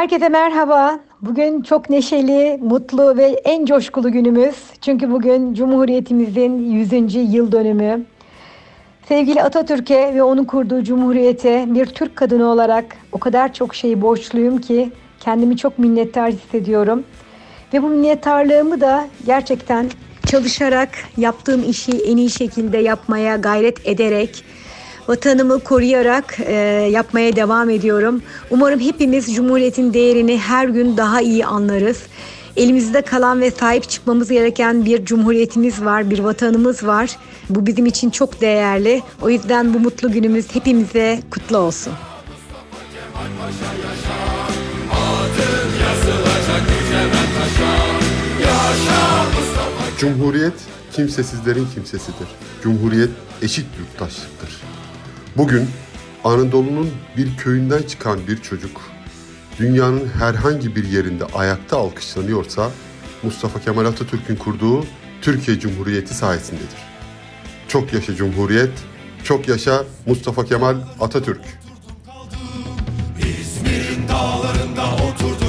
Herkese merhaba. Bugün çok neşeli, mutlu ve en coşkulu günümüz. Çünkü bugün Cumhuriyetimizin 100. yıl dönümü. Sevgili Atatürk'e ve onun kurduğu Cumhuriyete bir Türk kadını olarak o kadar çok şeyi borçluyum ki kendimi çok minnettar hissediyorum. Ve bu minnettarlığımı da gerçekten çalışarak, yaptığım işi en iyi şekilde yapmaya gayret ederek, vatanımı koruyarak yapmaya devam ediyorum. Umarım hepimiz Cumhuriyet'in değerini her gün daha iyi anlarız. Elimizde kalan ve sahip çıkmamız gereken bir cumhuriyetimiz var, bir vatanımız var. Bu bizim için çok değerli. O yüzden bu mutlu günümüz hepimize kutlu olsun. Cumhuriyet kimsesizlerin kimsesidir. Cumhuriyet eşit yurttaşlıktır. Bugün Anadolu'nun bir köyünden çıkan bir çocuk dünyanın herhangi bir yerinde ayakta alkışlanıyorsa Mustafa Kemal Atatürk'ün kurduğu Türkiye Cumhuriyeti sayesindedir. Çok yaşa Cumhuriyet, çok yaşa Mustafa Kemal Atatürk. İzmir'in dağlarında oturdum.